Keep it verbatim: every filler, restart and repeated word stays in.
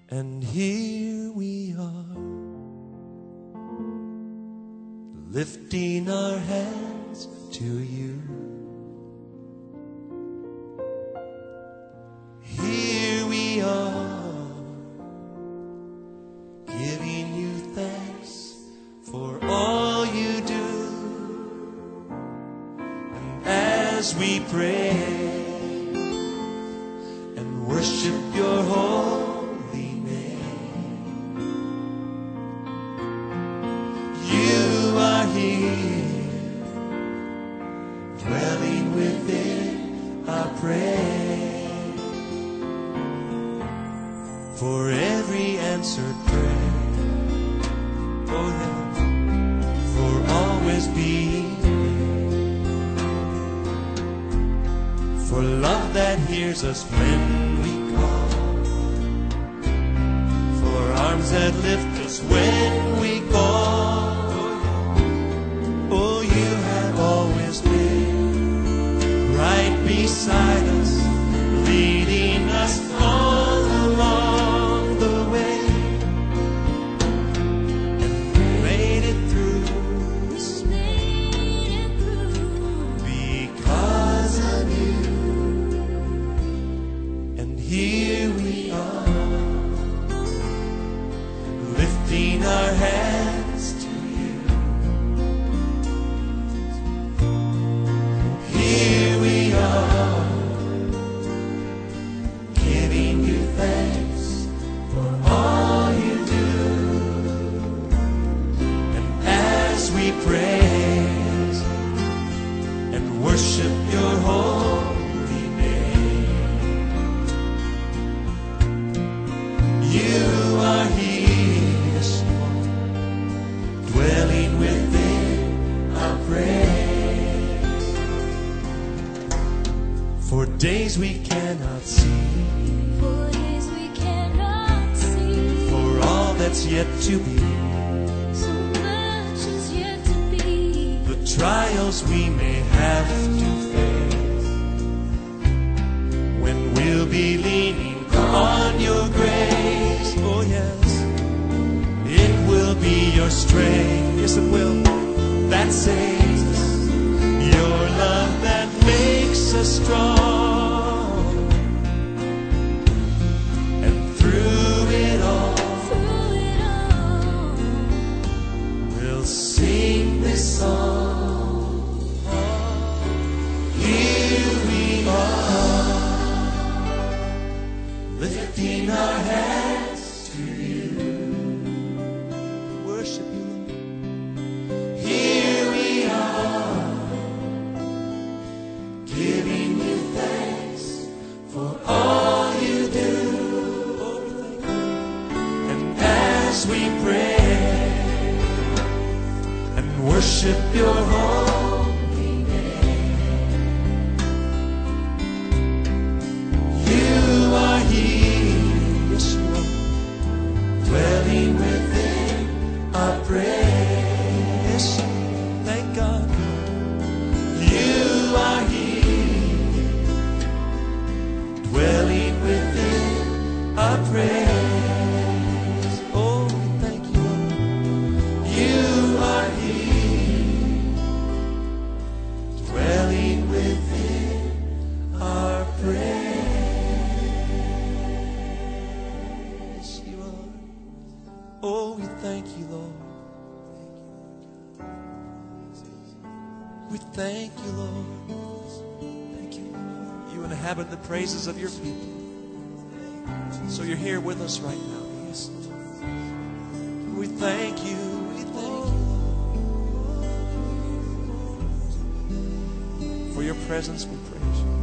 And here we are, lifting our hands to you. Here we are, giving you thanks for all you do. And as we pray and worship your holy name, you are here, dwelling within our prayer. For every answered prayer, oh yeah, for always being there, for love that hears us when we call, for arms that lift us when we fall. Oh, you have always been right beside us, leading us all along. Our hands to you. Here we are, giving you thanks for all you do. And as we praise and worship your holy name, you are here, dwelling within our praise. For days we cannot see, For days we cannot see, for all that's yet to be, so much is yet to be. the trials we may have to face, when we'll be leaning on your grace. Oh yes, it will be your strength, yes it will, that saves us, your love that makes us strong. And through it all, Through it all, we'll sing this song. Here we are, lifting our hands to you. Worship you, Lord. Here we are, giving you thanks for all you do. Oh, we thank you. And as we pray and worship your holy name, you are here, yes you are, dwelling within our praise. Thank God, you are here, dwelling within our praise. Oh, thank you, Lord. You are here, dwelling within our praise. You are. Oh, we thank you, Lord. We thank you, Lord. Thank you. You inhabit the praises of your people. So you're here with us right now. Yes. We thank you. We thank you, Lord. For your presence, we praise you.